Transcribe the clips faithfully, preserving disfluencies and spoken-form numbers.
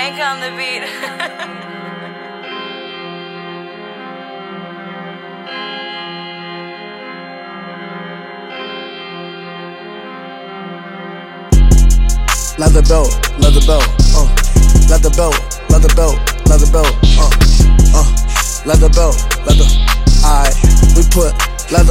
Frank on the beat. Leather belt, leather belt, uh, leather belt, leather belt, leather belt, uh, uh, leather belt, leather. Alright, we put leather.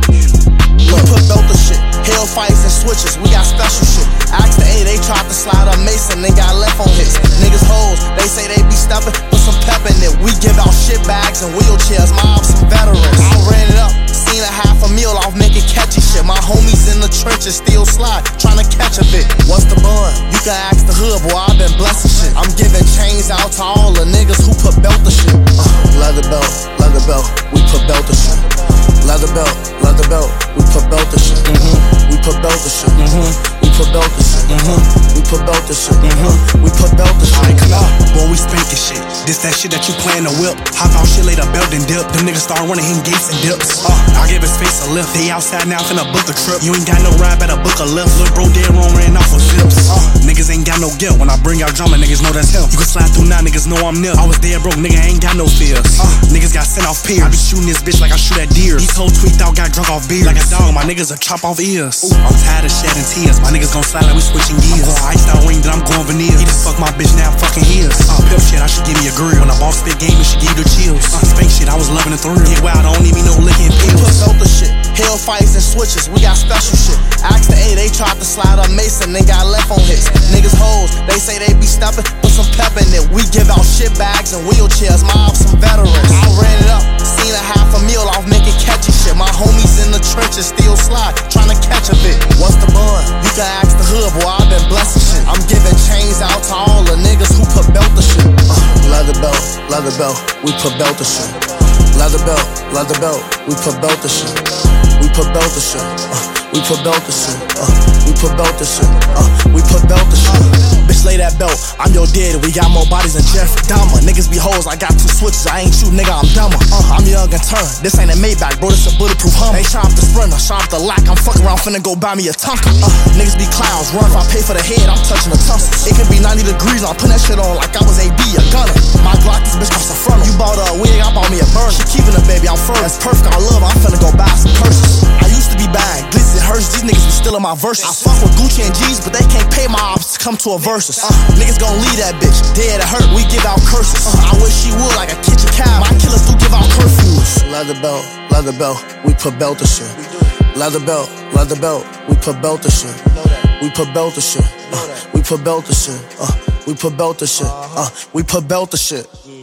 Look, put belt the shit. Hell fights and switches, we got special shit. Ask the A, they tried to slide up Mason, they got left on hits. Niggas hoes, they say they be steppin', put some pep in it. We give out shit bags and wheelchairs, mob some veterans. I ran it up, seen a half a meal off making catchy shit. My homies in the trenches still slide, tryna catch a bit. What's the bun? You can ask the hood, boy, I been blessing shit. I'm giving chains out to all the niggas who put belt the shit. Uh, leather belt, leather belt, we put belt the shit. Leather belt, leather belt, we put belt the shit. Mm-hmm. We put belt the shit. Mm-hmm. We put belt the shit. Mm-hmm. We put belt the shit. Mm-hmm. We put belt the shit. Alright, come on, boy, we spanking shit. This that shit that you playin' to whip. Hop out shit, lay the belt and dip. Them niggas start running him gates and dips. Uh, I give his face a lift. They outside now finna book a trip. You ain't got no ride, better book a lift. Lil' bro dead wrong, ran off with zips. Uh, niggas ain't got no guilt. When I bring out drama, niggas know that's him. You can slide through now, niggas know I'm near. I was dead broke, nigga ain't got no fears. Uh, niggas got sent off piers. I be shooting this bitch like I shoot at deer. These whole tweaked out, got drunk off beer. Like a dog, my niggas will chop off ears. Ooh, I'm tired of shedding tears. My niggas gon' slide like we switching gears. I'm going iced out ring, then I'm going veneers. He just fuck my bitch, now I'm fucking his. Uh, pimp shit, I should give me a grill. When I boss spit game, it should give you the chills. Uh, spank shit, I was loving the thrill. Get wild, I don't need me no licking pills. Put belt the shit. Hell fights and switches, we got special shit. Ask the A, they tried to slide up Mason, they got left on hits. Niggas hoes, they say they be steppin', put some pep in it. We give out shit bags and wheelchairs, mob some veterans. I ran it up, seen a half a meal off making catchy shit. My homies in the trenches still slide, tryna catch a bit. What's the bun? You can ask the hood, boy, I been blessing shit. I'm giving chains out to all the niggas who put belt the shit. Uh, leather belt, leather belt, we put belt the shit. Leather belt, leather belt, we put belt the shit. We put belt the shit. Uh, we put belt the shit. Uh, we put belt the shit. Uh, we put belt the shit. Bitch, lay that belt. I'm your daddy. We got more bodies than Jeffrey Dahmer. Niggas be hoes. I got two switches. I ain't you, nigga. I'm dumber. Uh, I'm young and turned. This ain't a Maybach, bro. This a bulletproof Hummer. They sharp the Sprinter, sharp the lock. I'm fucking around, finna go buy me a Tonka. Uh, niggas be clowns. Run. If I pay for the head, I'm touching the tussles. It can be ninety degrees. I'm putting that shit on like I was A B, a gunner. My Glock, this bitch cost a frontal. You bought her a wig, I bought me a burner. She keeping a baby. I'm first. That's perfect. I love her. I'm finna go buy some purses. I used to be buying glitzy Hershey. These niggas be stealing my verses. I fuck with Gucci and G's, but they can't pay my ops to come to a versus. Uh, niggas gon' leave that bitch dead or hurt. We give out curses. Uh, I wish she would like a kitchen cow. My killers do give out curfews. Leather belt, leather belt, we put belt the shit. Leather belt, leather belt, we put belt the shit. We put belt the shit. Uh, we put belt the shit. Uh, we put belt the shit. Uh, we put belt the shit.